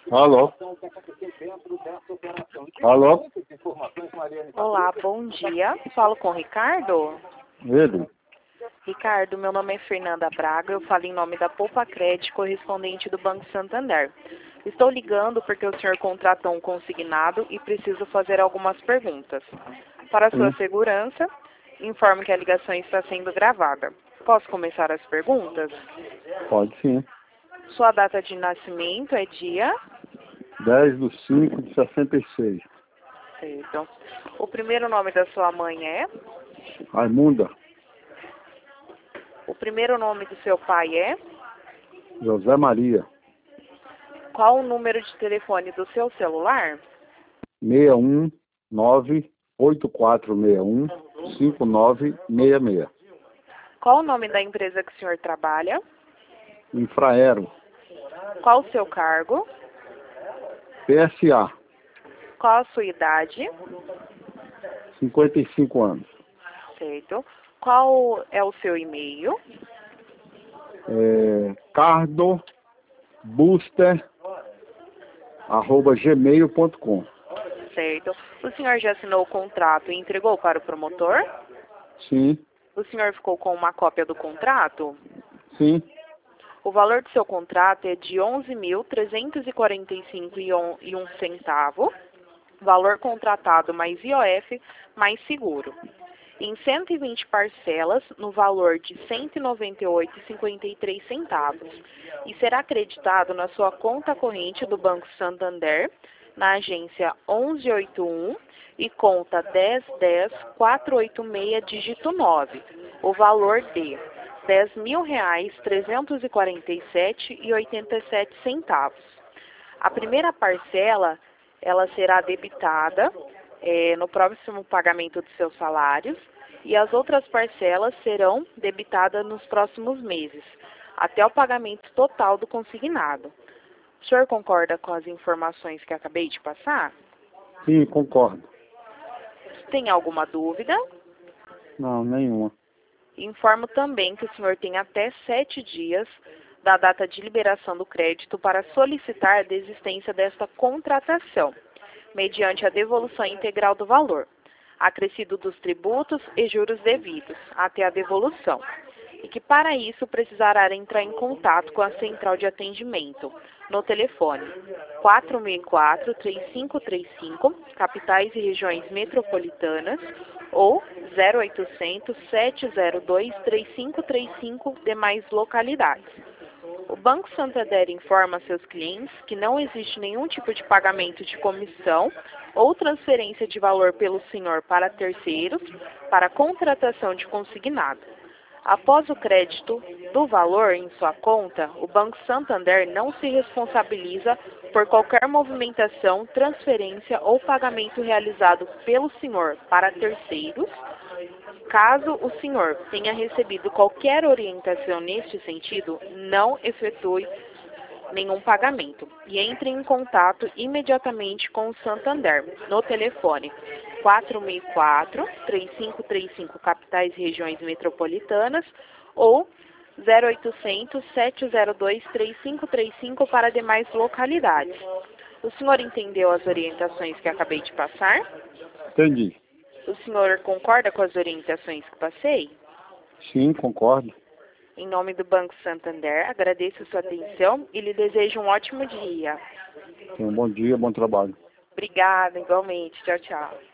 Alô? Alô? Olá, bom dia. Falo com o Ricardo. Ele? Ricardo, meu nome é Fernanda Braga, eu falo em nome da Poupa Crédito, correspondente do Banco Santander. Estou ligando porque o senhor contratou um consignado e preciso fazer algumas perguntas. Para sua segurança, informo que a ligação está sendo gravada. Posso começar as perguntas? Pode sim. Sua data de nascimento é dia? 10/5/66. Certo. O primeiro nome da sua mãe é? Raimunda. O primeiro nome do seu pai é? José Maria. Qual o número de telefone do seu celular? 619-8461-5966. Qual o nome da empresa que o senhor trabalha? Infraero. Qual o seu cargo? PSA. Qual a sua idade? 55 anos. Certo. Qual é o seu e-mail? cardobuster@gmail.com. Certo. O senhor já assinou o contrato e entregou para o promotor? Sim, O senhor ficou com uma cópia do contrato? sim. O valor do seu contrato é de R$ 11.345,01, valor contratado mais IOF mais seguro, em 120 parcelas no valor de R$ 198,53 e será acreditado na sua conta corrente do Banco Santander, na agência 1181 e conta 1010-486, dígito 9, o valor de R$ 10.347,87. A primeira parcela, ela será debitada no próximo pagamento dos seus salários e as outras parcelas serão debitadas nos próximos meses, até o pagamento total do consignado. O senhor concorda com as informações que acabei de passar? Sim, concordo. Tem alguma dúvida? Não, nenhuma. Informo também que o senhor tem até 7 dias da data de liberação do crédito para solicitar a desistência desta contratação, mediante a devolução integral do valor, acrescido dos tributos e juros devidos, até a devolução, e que para isso precisará entrar em contato com a central de atendimento, no telefone 4004-3535, capitais e regiões metropolitanas, ou 0800-702-3535, demais localidades. O Banco Santander informa seus clientes que não existe nenhum tipo de pagamento de comissão ou transferência de valor pelo senhor para terceiros para contratação de consignado. Após o crédito do valor em sua conta, o Banco Santander não se responsabiliza por qualquer movimentação, transferência ou pagamento realizado pelo senhor para terceiros. Caso o senhor tenha recebido qualquer orientação neste sentido, não efetue nenhum pagamento e entre em contato imediatamente com o Santander no telefone 4004-3535, capitais e regiões metropolitanas, ou 0800-702-3535 para demais localidades. O senhor entendeu as orientações que acabei de passar? Entendi. O senhor concorda com as orientações que passei? Sim, concordo. Em nome do Banco Santander, agradeço sua atenção e lhe desejo um ótimo dia. Tenha um bom dia, bom trabalho. Obrigada, igualmente. Tchau, tchau.